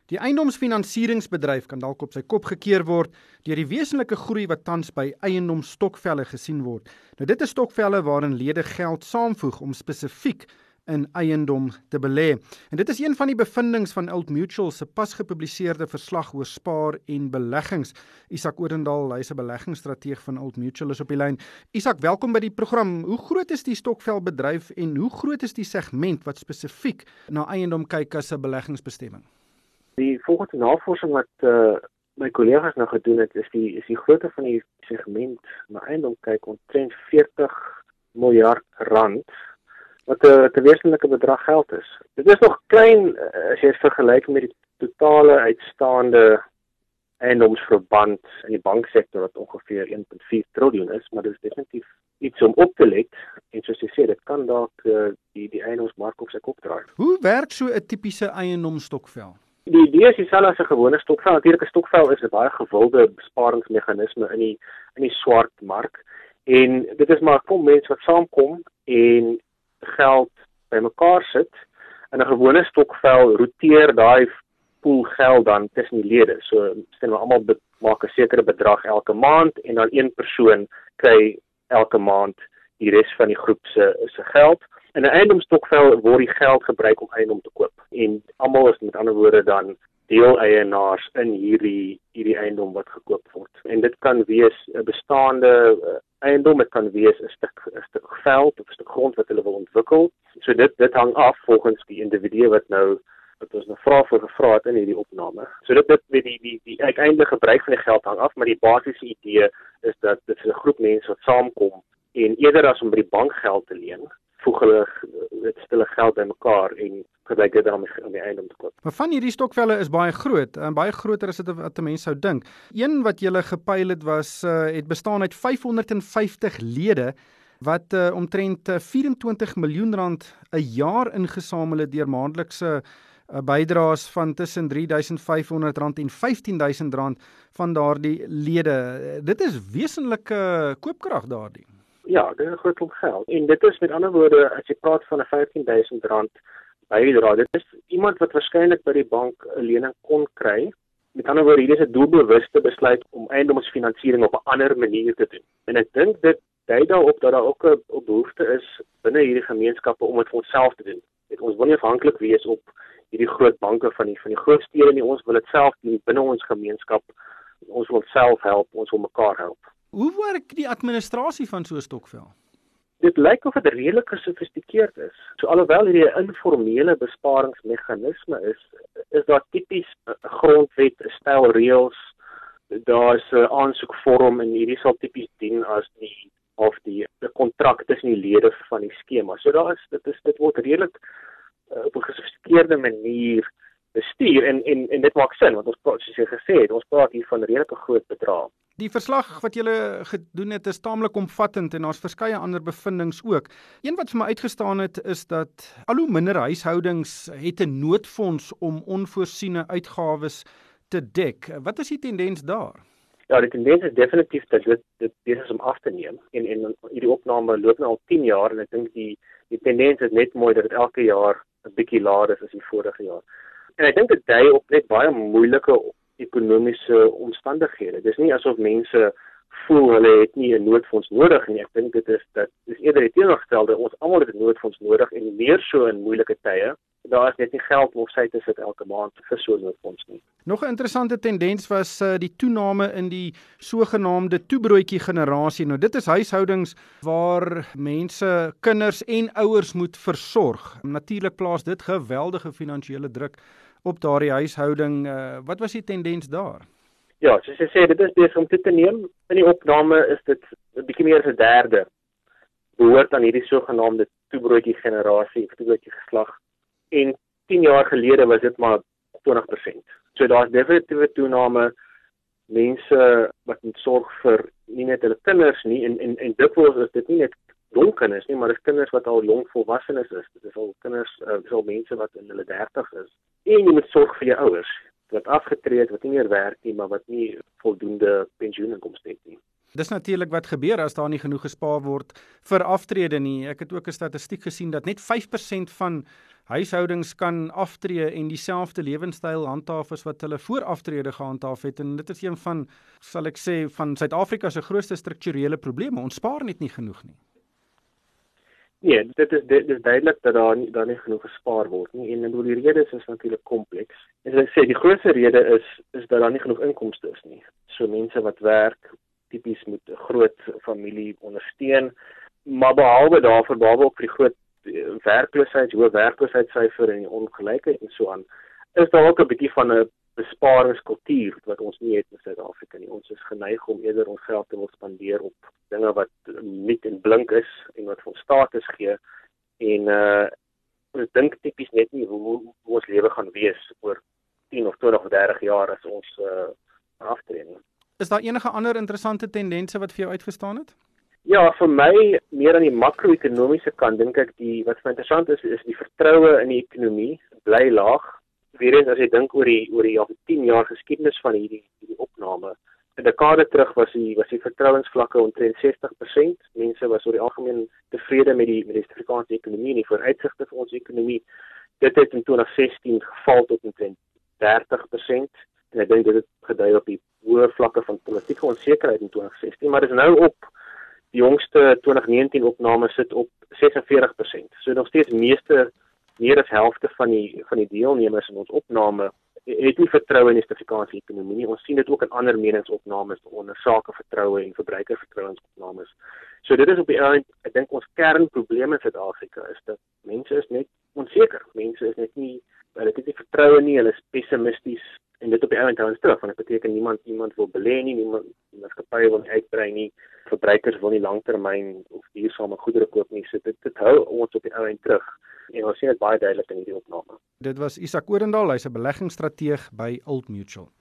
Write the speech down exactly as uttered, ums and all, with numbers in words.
Die eiendomsfinansieringsbedryf kan dalk op sy kop gekeer word deur die wesenlike groei wat tans by eiendomsstokvelle gesien word. Nou dit is stokvelle waarin lede geld saamvoeg om spesifiek in eiendom te belê. En dit is een van die bevindings van Old Mutual se pas gepubliseerde verslag oor spaar en beleggings. Isak Odendaal, hy is 'n beleggingsstrateeg van Old Mutual, is op die lyn. Isak, welkom by die program. Hoe groot is die stokvelbedryf en hoe groot is die segment wat spesifiek na eiendom kyk as 'n beleggingsbestemming? Die volgens navorsing wat uh, my kollegas nou gedoen het, is die is die grootte van die segment na eiendom kyk omtrent veertig miljard rand, wat 'n te wesenlike bedrag geld is. Dit is nog klein uh, as jy het vergelyk met die totale uitstaande eiendomsverband in die banksektor wat ongeveer een komma vier triljoen is, maar dit is definitief iets om op te let. En soos jy sê, dit kan dalk uh, die die eiendomsmark op sy kop draai. Hoe werk so 'n tipiese eiendomsstokvel? Die idee is dieselfde as 'n gewone stokvel. Natuurlik 'n stokvel is 'n baie gewilde besparingsmeganisme in die in die swart mark. En dit is maar 'n klomp mense wat saamkom en geld bymekaar sit. In 'n gewone stokvel roteer daai pool geld dan tussen die lede. So sien we almal maak 'n sekere bedrag elke maand en dan een persoon kry elke maand die res van die groep se se geld. In 'n eiendomsstokvel word die geld gebruik om eiendom te koop. En almal is met ander woorde dan deeleienaars in hierdie hierdie eiendom wat gekoop word. En dit kan wees 'n bestaande uh, eiendom, dit kan wees 'n stuk 'n stuk veld of 'n stuk grond wat hulle wil ontwikkel. So dit dit hang af volgens die individu wat nou wat ons nou vra vir gevra het in hierdie opname. So dit dit met die die die uiteindelike gebruik van die geld hang af, maar die basiese idee is dat dit 'n groep mense wat saamkom en eerder as om by die bank geld te leen, voeg hulle dit stille geld bymekaar en gebruik dit dan om die, om die eiendom te koop. Maar van hierdie stokvelle is baie groot, en baie groter as dit wat 'n mens sou dink. Een wat julle gepyl het was uh, het bestaan uit vyfhonderd en vyftig lede wat uh, omtrent uh, vyf en twintig miljoen rand 'n jaar ingesamel het deur maandelikse uh, bydraes van tussen drie duisend vyfhonderd rand en vyftien duisend rand van daardie lede. Dit is wesenlike uh, koopkrag daardie. Ja, dit is 'n groot klomp geld. En dit is met ander woorde, as jy praat van 'n vyftien duisend rand bydra, dit is iemand wat waarskynlik by die bank 'n lening kon kry. Met ander woorde, hier is 'n doelbewuste besluit om eiendomsfinansiering op 'n ander manier te doen. En ek dink dit dui daarop dat daar ook 'n behoefte is binne hierdie gemeenskappe om dit vir onsself te doen. Dit ons wil nie afhanklik wees op hierdie groot banke van die van die groot stede nie. Ons wil dit self doen binne ons gemeenskap. Ons wil self help, ons wil mekaar help. Hoe werk die administrasie van so 'n stokvel? Dit lyk of dit redelik gesofistikeerd is. So alhoewel hierdie 'n informele besparingsmeganisme is, is daar tipies 'n grondwet, 'n stel reëls, daar's 'n aansoekvorm en hierdie sal tipies dien as die of die 'n kontrak tussen die lede van die skema. So daar is dit is dit word redelik uh, op 'n gesofistikeerde manier bestuur en en en dit maak sin want ons praat soos jy gesê het, ons praat hier van redelike groot bedrae. Die verslag wat julle gedoen het is taamlik omvattend en daar's verskeie ander bevindinge ook. Een wat vir my uitgestaan het is dat al hoe minder huishoudings het 'n noodfonds om onvoorsiene uitgawes te dek. Wat is die tendens daar? Ja, die tendens is definitief dat dit dit besig is om af te neem. En en hierdie opname loop nou al tien jaar en ek dink die die tendens is net mooi dat dit elke jaar 'n bietjie laer is as die vorige jaar. En ek dink dit dui op net baie moeilike ekonomiese omstandighede. Dis nie asof mense voel hulle het nie 'n noodfonds nodig nie. Ek dink dit is dat dis eerder die teenoorgestelde. Ons almal het 'n noodfonds nodig en meer so in moeilike tye. Daar is net nie geld om op sy te sit elke maand vir so 'n noodfonds nie. Nog 'n interessante tendens was uh, die toename in die sogenaamde toebroodjie generasie. Nou dit is huishoudings waar mense kinders en ouers moet versorg. Natuurlik plaas dit geweldige finansiële druk op daardie huishouding. Uh, wat was die tendens daar? Ja, soos jy sê, dit is besig om toe te neem. In die opname is dit 'n bietjie meer as 'n derde behoort aan hierdie sogenaamde toebroodjie generasie, of toebroodjie geslag. En tien jaar gelede was dit maar twintig persent. So daar's definitiewe toename, mense wat moet sorg vir nie net hulle kinders nie, en en en dikwels is dit nie net jong kinders nie, maar dis kinders wat al jong volwassenes is. Dit is al kinders, uh, dis al mense wat in hulle dertig is. En jy moet sorg vir jou ouers wat afgetree het, wat nie meer werk nie, maar wat nie voldoende pensioeninkomste het nie. Dis natuurlik wat gebeur as daar nie genoeg gespaar word vir aftrede nie. Ek het ook 'n statistiek gesien dat net vyf persent van huishoudings kan aftree en dieselfde lewenstyl handhaaf as wat hulle voor aftrede gehandhaaf het. En dit is een van, sal ek sê, van Suid-Afrika se grootste strukturele probleme. Ons spaar net nie genoeg nie. Nee, dit is dit is duidelik dat daar nie daar nie genoeg gespaar word nie. En en die redes is natuurlik kompleks. En soos ek sê, die grootste rede is is dat daar nie genoeg inkomste is nie. So mense wat werk tipies moet 'n groot familie ondersteun, maar behalwe daarvoor, behalwe ook die groot werkloosheid, hoë werkloosheidssyfer en die ongelykheid en so aan, is daar ook 'n bietjie van 'n besparingskultuur wat ons nie het in Suid-Afrika nie. Ons is geneig om eerder ons geld te wil spandeer op dinge wat nuut en blink is en wat vir ons status gee en uh ons dink tipies net nie hoe, hoe ons lewe gaan wees oor tien of twintig of dertig jaar as ons uh aftree nie. Is daar enige ander interessante tendense wat vir jou uitgestaan het? Ja, vir my, meer aan die makro-ekonomiese kant, dink ek, die wat vir interessant is, is die vertroue in die ekonomie bly laag. Weereens, as jy dink oor die oor die tien jaar geskiedenis van hierdie hierdie opname, 'n dekade terug was die was die vertrouensvlakke omtrent sestig persent. Mense was oor die algemeen tevrede met die met die Suid-Afrikaanse ekonomie en die vooruitsigte vir ons ekonomie. Dit het in twintig sestien geval tot omtrent dertig persent. En ek dink dit het gedui op die hoë vlakke van politieke onsekerheid in twintig sestien, maar dit is nou op die jongste twintig negentien opname sit op ses en veertig persent. So nog steeds meeste meer as helfte van die van die deelnemers in ons opname het nie vertroue in die Suid-Afrikaanse ekonomie nie. Ons sien dit ook in ander meningsopnames onder sakevertroue en verbruikervertrouensopnames. So dit is op die einde, ek dink ons kernprobleem in Suid-Afrika is dat mense is net onseker. Mense is net nie, hulle het nie vertroue nie, hulle is pessimisties en dit op die einde hou ons terug, want dit beteken niemand iemand wil belê nie, niemand die maatskappye wil nie uitbrei nie, verbruikers wil nie langtermyn of duursame goedere koop nie. So dit dit hou ons op die einde terug. En ons sien dit baie duidelik in hierdie opname. Dit was Isak Odendaal, hy's 'n beleggingsstrateeg by Old Mutual.